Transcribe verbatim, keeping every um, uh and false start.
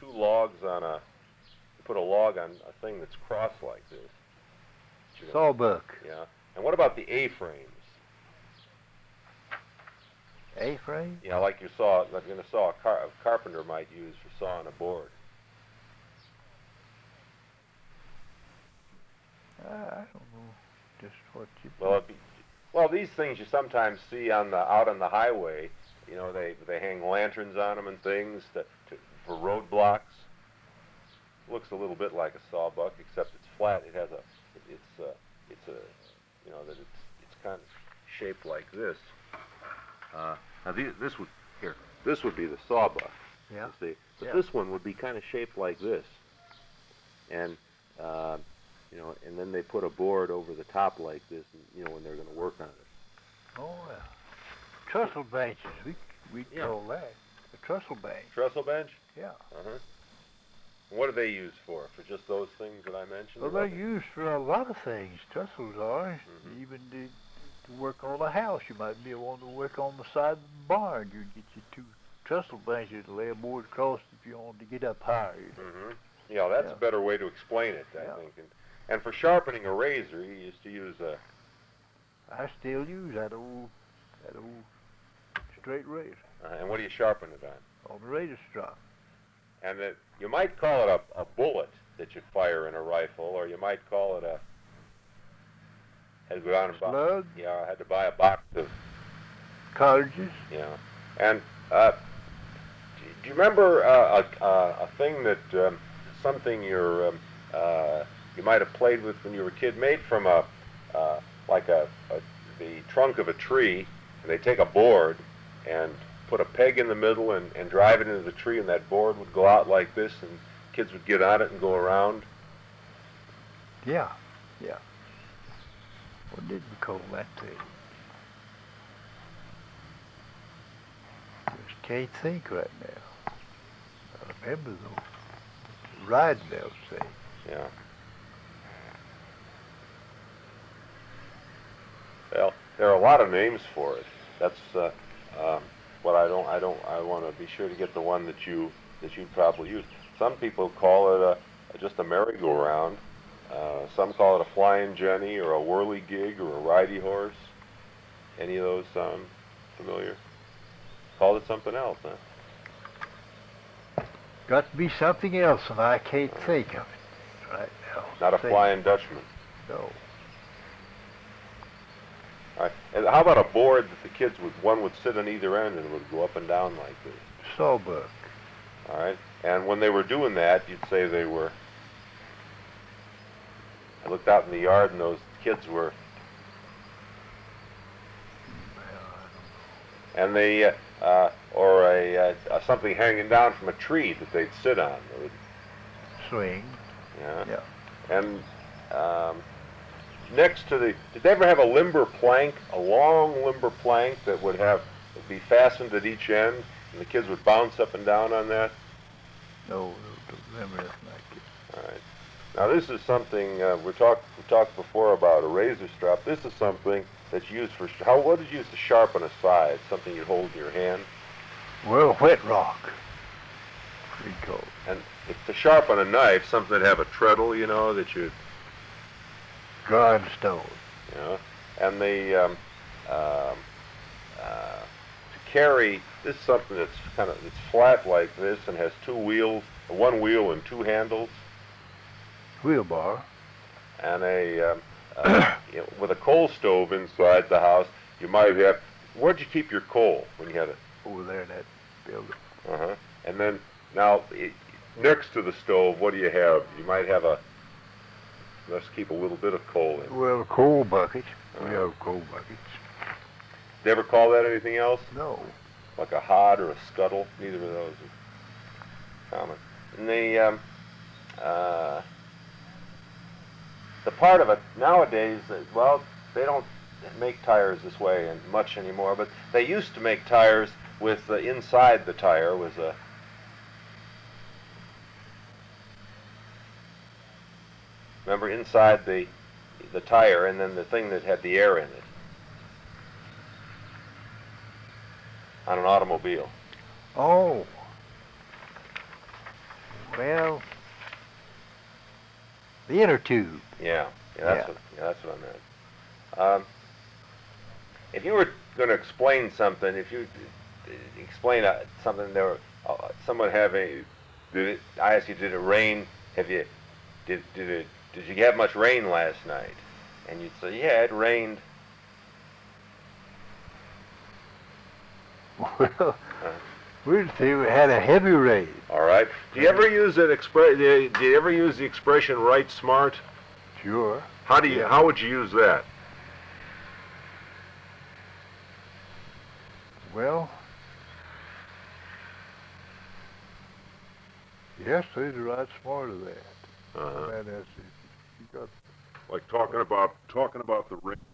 two logs on a, you put a log on a thing that's crossed like this. Sawbuck. Yeah. And what about the A-frames? A-frame? Yeah, like you saw, like in a saw, a, car, a carpenter might use for sawing a board. Uh, I don't know just what you. Well, it'd be, well, these things you sometimes see on the out on the highway. You know, they they hang lanterns on them and things to, to, for roadblocks. Looks a little bit like a sawbuck, except it's flat. It has a, it's uh, it's a, you know, that it's it's kind of shaped like this. Uh, now these, this would here, this would be the sawbuck. Yeah. You see, but Yeah. this one would be kind of shaped like this, and uh, you know, and then they put a board over the top like this, and, you know, when they're going to work on it. Oh, yeah. Trestle benches, we we Yeah. call that a trestle bench. Trestle bench. Yeah. Uh-huh. What are they used for? For just those things that I mentioned? Well, or they're other- used for a lot of things. Trestles are. Mhm. Even to, to work on a house, you might be wanting to work on the side of the barn. You'd get your two trestle benches to lay a board across if you wanted to get up higher. Mhm. Yeah, that's Yeah. a better way to explain it, I Yeah. think. And, and for sharpening a razor, you used to use a. I still use that old that old straight razor Uh, and what do you sharpen it on? on the razor strop. And that you might call it a, a bullet that you fire in a rifle, or you might call it a. Had to go down and buy. Slug, Yeah, I had to buy a box of. cartridges. Yeah, and uh, do do you remember uh, a, a a thing that um, something you're um, uh, you might have played with when you were a kid, made from a uh, like a, a the trunk of a tree, and they take a board and put a peg in the middle and, and drive it into the tree, and that board would go out like this, and kids would get on it and go around. Yeah, yeah. What did we call that thing? Just can't think right now. I remember those riding those things. Yeah. Well, there are a lot of names for it. That's uh, um, what I don't. I don't. I want to be sure to get the one that you that you probably use. Some people call it a, just a merry-go-round. Uh, some call it a flying jenny or a whirly-gig or a ridey horse. Any of those sound familiar? Called it something else, huh? Got to be something else, and I can't think of it right now. Not a Think- flying Dutchman. No. All right. And how about a board that the kids would, one would sit on either end and it would go up and down like this? Sawbuck. All right. And when they were doing that, you'd say they were. I looked out in the yard and those kids were, and they, uh, uh, or a uh, uh, something hanging down from a tree that they'd sit on. They would, Swing. yeah. Yeah. And um, next to the, did they ever have a limber plank, a long limber plank that would have would be fastened at each end, and the kids would bounce up and down on that? No, don't remember nothing like it. All right. Now this is something uh, we talked we talked before about a razor strap. This is something that's used for sh- how what is used to sharpen a side? Something you hold in your hand, Well, wet rock. We call it. and if to sharpen a knife, something that have a treadle, you know, that you, Grindstone. you know, and the um, um, uh, to carry this is something that's kind of it's flat like this and has two wheels, one wheel and two handles, Wheelbar. and a um, uh, you know, with a coal stove inside the house. You might have. Where'd you keep your coal when you had it? Over there in that building. Uh-huh. And then, now, it, next to the stove, what do you have? You might have a, let's keep a little bit of coal in. Well, a coal bucket. We Uh-huh. have coal buckets. They ever call that anything else? No. Like a hod or a scuttle? Neither of those are common. And the, um, uh, the part of it, nowadays, uh, well, they don't make tires this way and much anymore, but they used to make tires with uh, inside the tire was a remember inside the the tire and then the thing that had the air in it on an automobile. Oh. Well, the inner tube. Yeah, yeah, that's Yeah. what yeah, that's what I meant. Um, if you were going to explain something, if you uh, explain uh, something, there were uh, someone having. Did it, I asked you, did it rain? Have you did did it did you have much rain last night? And you'd say, yeah, it rained. Well, we'd say we had a heavy rain. All right. Do you ever use that expre- Do you ever use the expression "right smart"? Sure. How do you? Yeah. How would you use that? Well, yes, there's a right smart of that. Uh-huh. Man, that's, you got Like talking about talking about the rain.